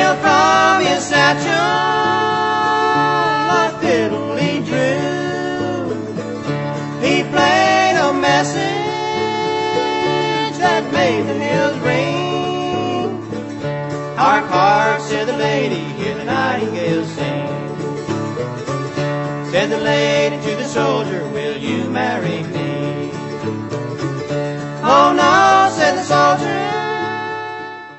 Well, from his satchel a fiddle he drew. He played a message that made the hills ring. Hark, hark, said the lady, hear the nightingale sing. Said the lady to